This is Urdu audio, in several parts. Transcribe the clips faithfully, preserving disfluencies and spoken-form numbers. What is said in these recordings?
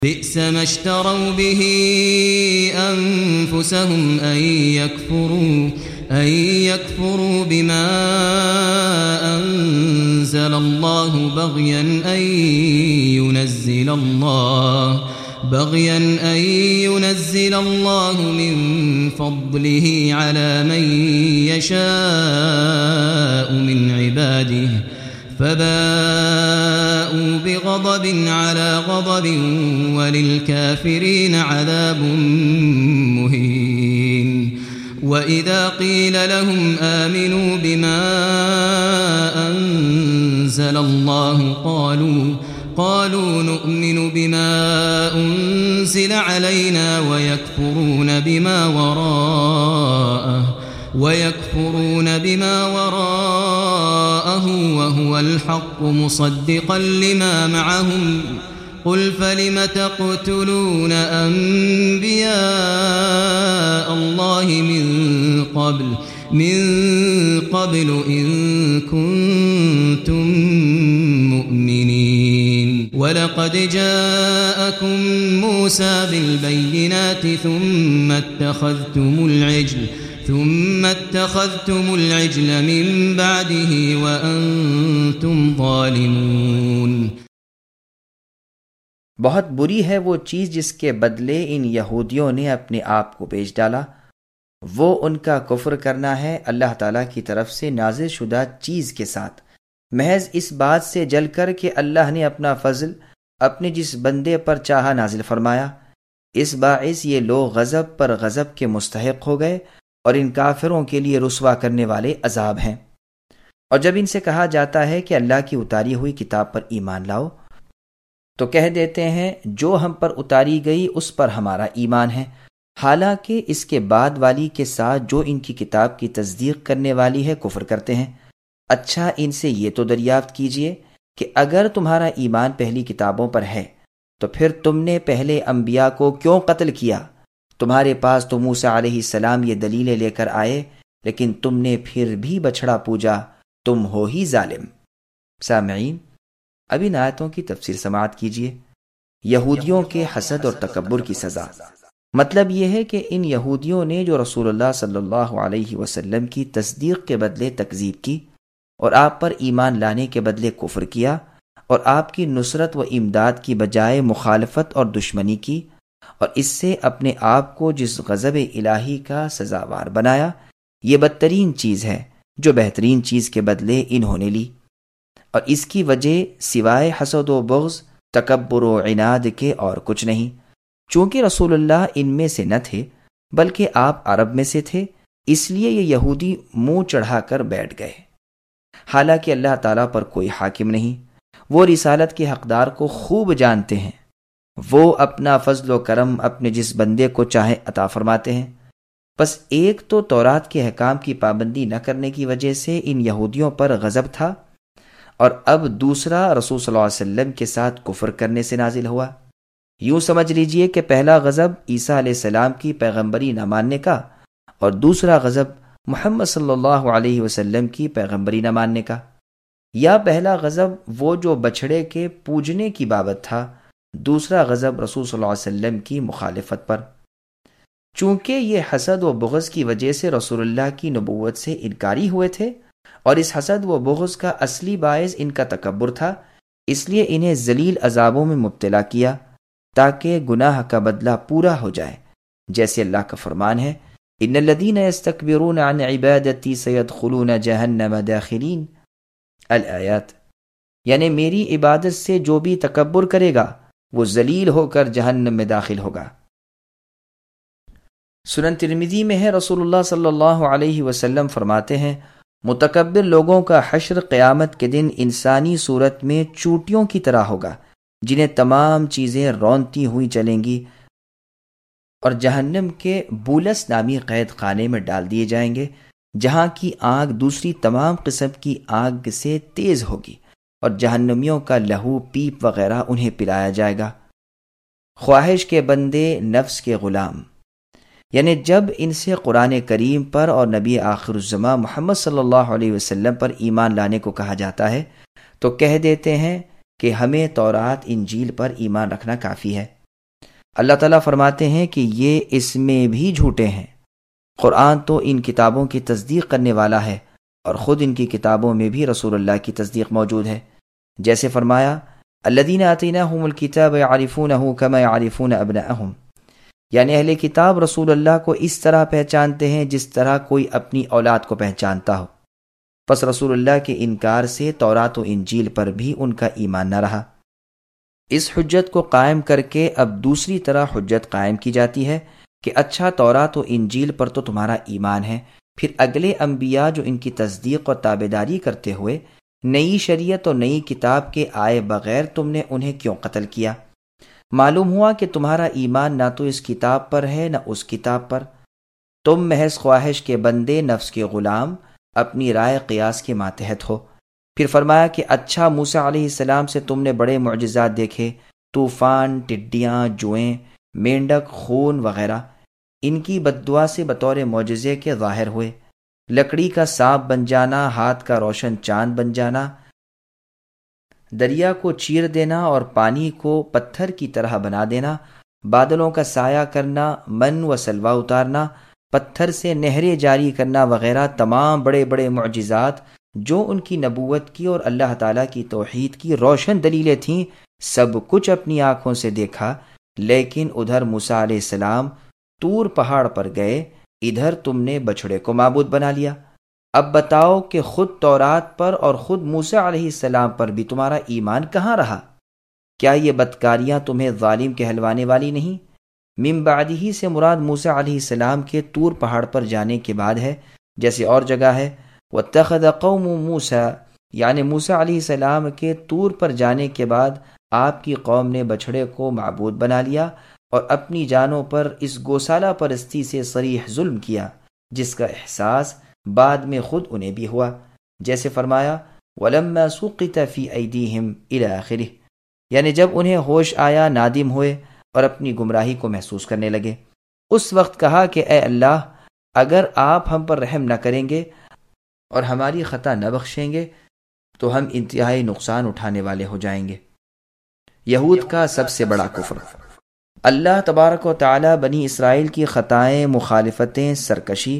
بئس ما اشتروا به أنفسهم أن يكفروا أن يكفروا بما أنزل الله بغيا أن ينزل الله بغيا أن ينزل الله من فضله على من يشاء من عباده فباءوا بغضب على غضب وللكافرين عذاب مهين وإذا قيل لهم آمنوا بما أنزل الله قالوا قالوا نؤمن بما أنزل علينا ويكفرون بما وراءه ويكفرون بما وراءه وهو الحق مصدقا لما معهم قل فلم تقتلون أنبياء الله من قبل من قبل إن كنتم مؤمنين ولقد جاءكم موسى بالبينات ثم اتخذتم العجل ثم اتخذتم العجل من بعده وأنتم ظالمون۔ بہت بری ہے وہ چیز جس کے بدلے ان یہودیوں نے اپنے آپ کو بیچ ڈالا، وہ ان کا کفر کرنا ہے اللہ تعالیٰ کی طرف سے نازل شدہ چیز کے ساتھ، محض اس بات سے جل کر کہ اللہ نے اپنا فضل اپنے جس بندے پر چاہا نازل فرمایا۔ اس باعث یہ لوگ غضب پر غضب کے مستحق ہو گئے اور ان کافروں کے لیے رسوا کرنے والے عذاب ہیں۔ اور جب ان سے کہا جاتا ہے کہ اللہ کی اتاری ہوئی کتاب پر ایمان لاؤ تو کہہ دیتے ہیں جو ہم پر اتاری گئی اس پر ہمارا ایمان ہے، حالانکہ اس کے بعد والی کے ساتھ جو ان کی کتاب کی تصدیق کرنے والی ہے کفر کرتے ہیں۔ اچھا ان سے یہ تو دریافت کیجئے کہ اگر تمہارا ایمان پہلی کتابوں پر ہے تو پھر تم نے پہلے انبیاء کو کیوں قتل کیا؟ تمہارے پاس تو موسیٰ علیہ السلام یہ دلیلیں لے کر آئے لیکن تم نے پھر بھی بچھڑا پوجا، تم ہو ہی ظالم۔ سامعین، اب ان آیتوں کی تفسیر سماعت کیجیے۔ یہودیوں کے حسد اور تکبر کی سزا، مطلب یہ ہے کہ ان یہودیوں نے جو رسول اللہ صلی اللہ علیہ وسلم کی تصدیق کے بدلے تکذیب کی اور آپ پر ایمان لانے کے بدلے کفر کیا اور آپ کی نصرت و امداد کی بجائے مخالفت اور دشمنی کی اور اس سے اپنے آپ کو جس غضب الہی کا سزاوار بنایا، یہ بدترین چیز ہے جو بہترین چیز کے بدلے انہوں نے لی، اور اس کی وجہ سوائے حسد و بغض، تکبر و عناد کے اور کچھ نہیں۔ چونکہ رسول اللہ ان میں سے نہ تھے بلکہ آپ عرب میں سے تھے، اس لیے یہ یہودی منہ چڑھا کر بیٹھ گئے، حالانکہ اللہ تعالیٰ پر کوئی حاکم نہیں، وہ رسالت کے حقدار کو خوب جانتے ہیں، وہ اپنا فضل و کرم اپنے جس بندے کو چاہے عطا فرماتے ہیں۔ بس ایک تو تورات کے احکام کی پابندی نہ کرنے کی وجہ سے ان یہودیوں پر غضب تھا، اور اب دوسرا رسول صلی اللہ علیہ وسلم کے ساتھ کفر کرنے سے نازل ہوا۔ یوں سمجھ لیجئے کہ پہلا غضب عیسیٰ علیہ السلام کی پیغمبری نہ ماننے کا اور دوسرا غضب محمد صلی اللہ علیہ وسلم کی پیغمبری نہ ماننے کا۔ یا پہلا غضب وہ جو بچھڑے کے پوجنے کی بابت تھا، دوسرا غضب رسول صلی اللہ علیہ وسلم کی مخالفت پر۔ چونکہ یہ حسد و بغض کی وجہ سے رسول اللہ کی نبوت سے انکاری ہوئے تھے اور اس حسد و بغض کا اصلی باعث ان کا تکبر تھا، اس لیے انہیں ذلیل عذابوں میں مبتلا کیا تاکہ گناہ کا بدلہ پورا ہو جائے، جیسے اللہ کا فرمان ہے ان الذین یستکبرون عن عبادتی سیدخلون جہنم داخلین الآیات، یعنی میری عبادت سے جو بھی تکبر کرے گا وہ ذلیل ہو کر جہنم میں داخل ہوگا۔ سنن ترمذی میں ہے رسول اللہ صلی اللہ علیہ وسلم فرماتے ہیں متکبر لوگوں کا حشر قیامت کے دن انسانی صورت میں چوٹیوں کی طرح ہوگا جنہیں تمام چیزیں رونتی ہوئی چلیں گی اور جہنم کے بولس نامی قید خانے میں ڈال دیے جائیں گے، جہاں کی آگ دوسری تمام قسم کی آگ سے تیز ہوگی اور جہنمیوں کا لہو پیپ وغیرہ انہیں پلایا جائے گا۔ خواہش کے بندے، نفس کے غلام، یعنی جب ان سے قرآن کریم پر اور نبی آخر الزماں محمد صلی اللہ علیہ وسلم پر ایمان لانے کو کہا جاتا ہے تو کہہ دیتے ہیں کہ ہمیں تورات انجیل پر ایمان رکھنا کافی ہے۔ اللہ تعالیٰ فرماتے ہیں کہ یہ اس میں بھی جھوٹے ہیں۔ قرآن تو ان کتابوں کی تصدیق کرنے والا ہے اور خود ان کی کتابوں میں بھی رسول اللہ کی تصدیق موجود ہے، جیسے فرمایا الذین آتیناہم الکتاب یعرفونہ کما یعرفون ابناءہم، یعنی اہل کتاب رسول اللہ کو اس طرح پہچانتے ہیں جس طرح کوئی اپنی اولاد کو پہچانتا ہو۔ پس رسول اللہ کے انکار سے تورات و انجیل پر بھی ان کا ایمان نہ رہا۔ اس حجت کو قائم کر کے اب دوسری طرح حجت قائم کی جاتی ہے کہ اچھا تورات و انجیل پر تو تمہارا ایمان ہے، پھر اگلے انبیاء جو ان کی تصدیق اور تابعداری کرتے ہوئے نئی شریعت اور نئی کتاب کے آئے بغیر تم نے انہیں کیوں قتل کیا؟ معلوم ہوا کہ تمہارا ایمان نہ تو اس کتاب پر ہے نہ اس کتاب پر، تم محض خواہش کے بندے، نفس کے غلام، اپنی رائے قیاس کے ماتحت ہو۔ پھر فرمایا کہ اچھا موسیٰ علیہ السلام سے تم نے بڑے معجزات دیکھے، طوفان، ٹڈیاں، جوئیں، مینڈک، خون وغیرہ، ان کی بددعا سے بطور معجزے کے ظاہر ہوئے، لکڑی کا سانپ بن جانا، ہاتھ کا روشن چاند بن جانا، دریا کو چیر دینا اور پانی کو پتھر کی طرح بنا دینا، بادلوں کا سایہ کرنا، من و سلوہ اتارنا، پتھر سے نہریں جاری کرنا وغیرہ تمام بڑے بڑے معجزات جو ان کی نبوت کی اور اللہ تعالیٰ کی توحید کی روشن دلیلیں تھیں، سب کچھ اپنی آنکھوں سے دیکھا۔ لیکن ادھر موسیٰ علیہ السلام طور پہاڑ پر گئے، ادھر تم نے بچھڑے کو معبود بنا لیا۔ اب بتاؤ کہ خود تورات پر اور خود موسیٰ علیہ السلام پر بھی تمہارا ایمان کہاں رہا؟ کیا یہ بدکاریاں تمہیں ظالم کہلوانے والی نہیں؟ من بعدہ سے مراد موسیٰ علیہ السلام کے طور پہاڑ پر جانے کے بعد ہے، جیسے اور جگہ ہے وَاتَّخَذَ قَوْمُ مُوسَىٰ، یعنی موسیٰ علیہ السلام کے طور پر جانے کے بعد آپ کی قوم نے بچھڑے کو معبود بنا لیا اور اپنی جانوں پر اس گوسالہ پرستی سے صریح ظلم کیا، جس کا احساس بعد میں خود انہیں بھی ہوا، جیسے فرمایا وَلَمَّا سُقِطَ فِي أَيْدِيهِمْ إِلَى آخِرِهِ، یعنی جب انہیں ہوش آیا، نادم ہوئے اور اپنی گمراہی کو محسوس کرنے لگے، اس وقت کہا کہ اے اللہ، اگر آپ ہم پر رحم نہ کریں گے اور ہماری خطا نہ بخشیں گے تو ہم انتہائی نقصان اٹھانے والے ہو جائیں گے۔ یہود کا سب سے بڑا کفر۔ اللہ تبارک و تعالی بنی اسرائیل کی خطائیں، مخالفتیں، سرکشی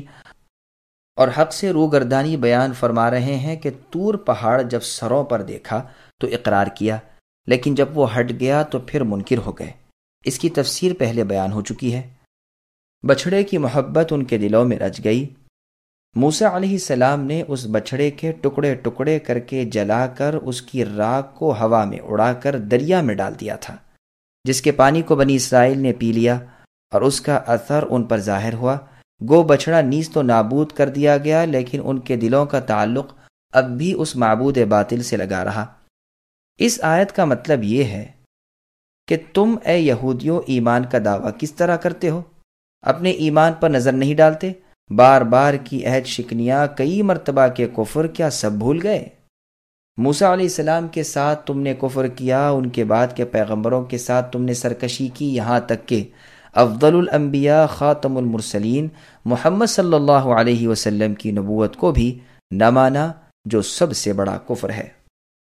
اور حق سے روگردانی بیان فرما رہے ہیں کہ طور پہاڑ جب سروں پر دیکھا تو اقرار کیا، لیکن جب وہ ہٹ گیا تو پھر منکر ہو گئے۔ اس کی تفسیر پہلے بیان ہو چکی ہے۔ بچھڑے کی محبت ان کے دلوں میں رچ گئی۔ موسیٰ علیہ السلام نے اس بچھڑے کے ٹکڑے ٹکڑے کر کے جلا کر اس کی راکھ کو ہوا میں اڑا کر دریا میں ڈال دیا تھا، جس کے پانی کو بنی اسرائیل نے پی لیا اور اس کا اثر ان پر ظاہر ہوا۔ گو بچھڑا نیز تو نابود کر دیا گیا، لیکن ان کے دلوں کا تعلق اب بھی اس معبود باطل سے لگا رہا۔ اس آیت کا مطلب یہ ہے کہ تم اے یہودیوں ایمان کا دعویٰ کس طرح کرتے ہو؟ اپنے ایمان پر نظر نہیں ڈالتے؟ بار بار کی عہد شکنیاں، کئی مرتبہ کے کفر، کیا سب بھول گئے؟ موسیٰ علیہ السلام کے ساتھ تم نے کفر کیا، ان کے بعد کے پیغمبروں کے ساتھ تم نے سرکشی کی، یہاں تک کہ افضل الانبیاء خاتم المرسلین محمد صلی اللہ علیہ وسلم کی نبوت کو بھی نہ مانا، جو سب سے بڑا کفر ہے۔